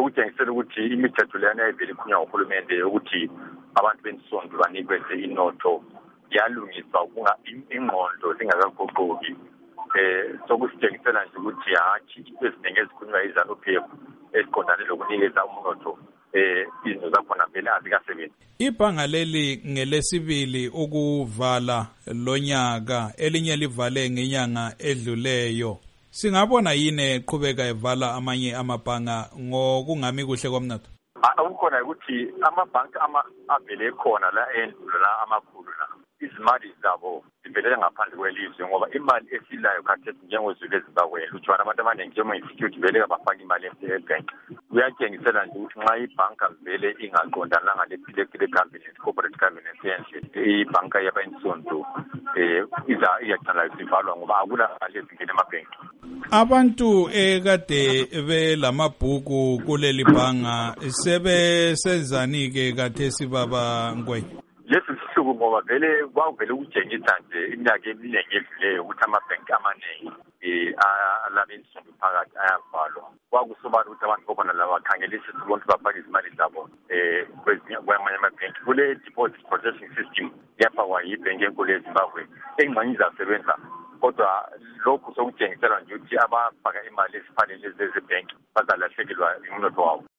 okutshengisela ukuthi imithetho leyana ayivele ikhulunywa nguhulumende ukuthi abantu bensonto banikwe inotho yalungiswa ingqondo zingakaguquki. Sokusitshengisela nje ukuthi hatshi eziningi ezikhulunywa iZANU-PF esiqondane lokunikeza umnotho izinto zakhona vele azikasebenzi. Ibhanga leli ngelesibili ukuvala lonyaka, elinye livale ngenyanga edluleyo. Singabona yini eqhubeka evala amanye amabhanga ngokungami kuhle komnotho? Ukukhona ukuthi amabhanki avele khona la endlu la amakhulu la izimali zabo zivelela ngaphandle kwelizwe ngoba imali esilayo khathesi njengozulu eZimbabwe lutshwana abantu abaningi njengoma-institute vele abafaka imali ebank. Kuyatshengisela nje ukuthi nxa ibhanka vele ingaqondananga le cabinet corporate cabinet enhle ibhanka yabayinsonto iyacala isivalwa ngoba akula mali ezingena emabhenki. Abantu ekade belamabhuku kuleli bhanga sebesenzani ke kathesi baba Ngwenya? Lesi sihluku ngoba vele kwavele ukutshengisa nje iminyaka eminingi edluleyo ukuthi amabhenki amaningi alabensonto phakathi ayavalwa. Kwakusobala ukuthi abantu khona laba bakhangelisa ukuthi bafake izimali zabo kwamanye amabhenki. Kule deposit protection system yafakwa yibhenki enkulu eZimbabwe engxenye izasebenza. Kodwa lokhu sokutshengisela nje ukuthi abafaka imali esifanele zezibhenki bazalahlekelwa umnotho wabo.